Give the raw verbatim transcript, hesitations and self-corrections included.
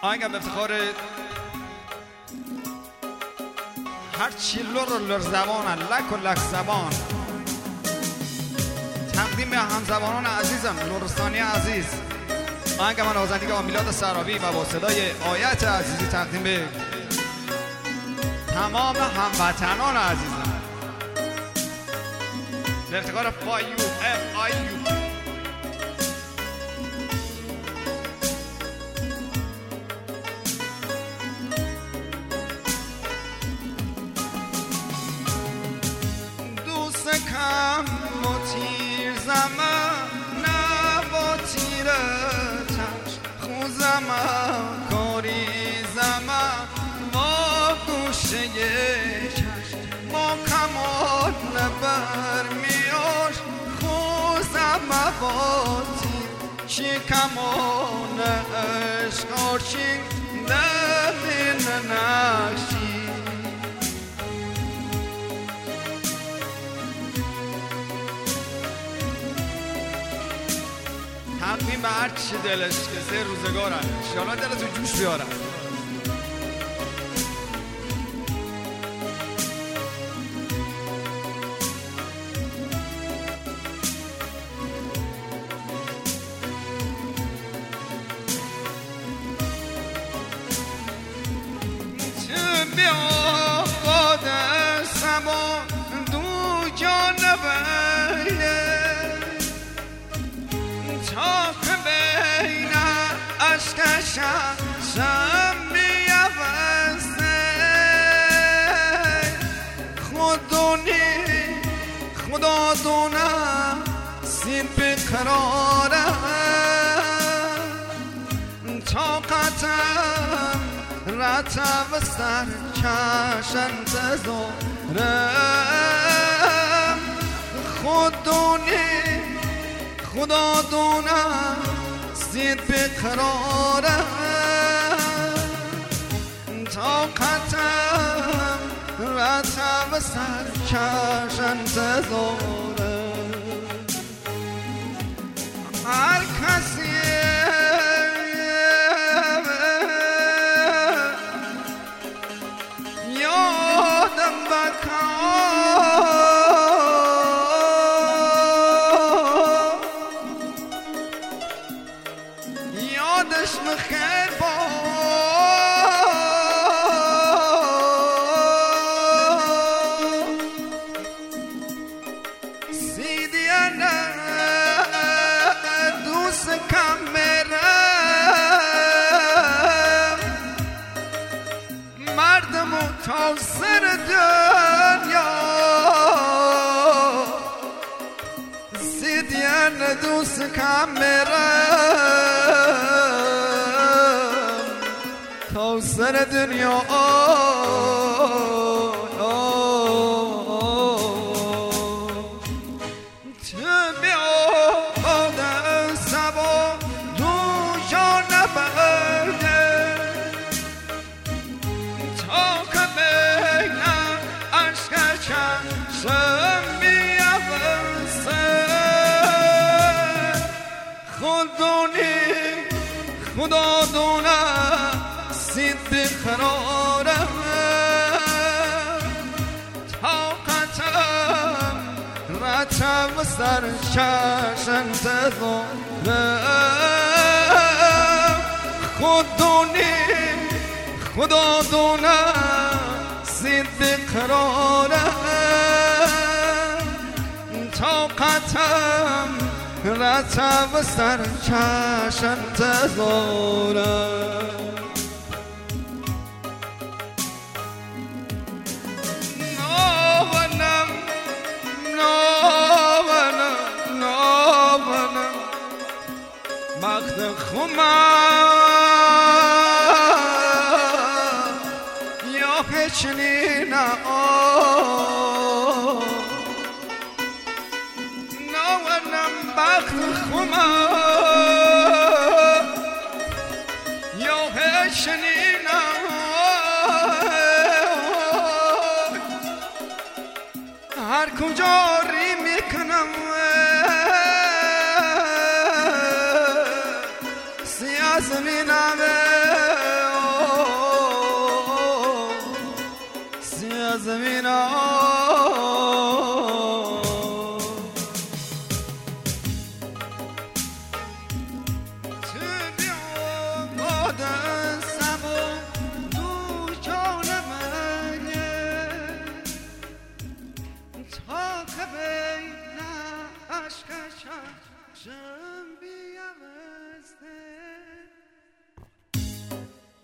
آهنگم افتخار هر چی لور لور زبان لک و لک زبان تقدیم به همزبانان عزیزم لورستانی عزیز. آهنگ من آزندگی میلاد سرابی و با صدای آیت عزیزی تقدیم به تمام هموطنان عزیزم به افتخار فایو اف آی یو. کم و تیر زمان نه با تیر چشم خون زمان کاری زمان با گوشه چشم با کمان نبر میاش خون زمان با تیر چی کمان عشق چی دلین نقشی تقدیم به هر چی دلش که سه روزگارن انشاءالله دلتو جوش بیارن. تو بیا باد سبا دو جانبه اشکشم شم بیافسته خودونی خدا دونم سین بقرارم طاقتم رتب سر کشن تزارم خودونی خدا دونم زید بقرارم طاقتم رتب سر کشن تزارم هر کسی یادم بکن یادش مخیر با سیدیانه دوست کمرم مردم و تا سر دنیا سیدیانه دوست کمرم تا سر دنیا تو بیا باد سبا دو جا نبرده تا که بینم عشق چشم بیافسته خودونی خدا دونم سید بقرارم طاقتم رتب سر چشم تزارم خودونی خدا دونم سید بقرارم طاقتم رتب سر چشم تزارم وقت خمار یا پیچنین آه نوانم وقت خمار یا پیچنین آه هر کجا ری میکنم زمینم زمین Şem bir yavuzde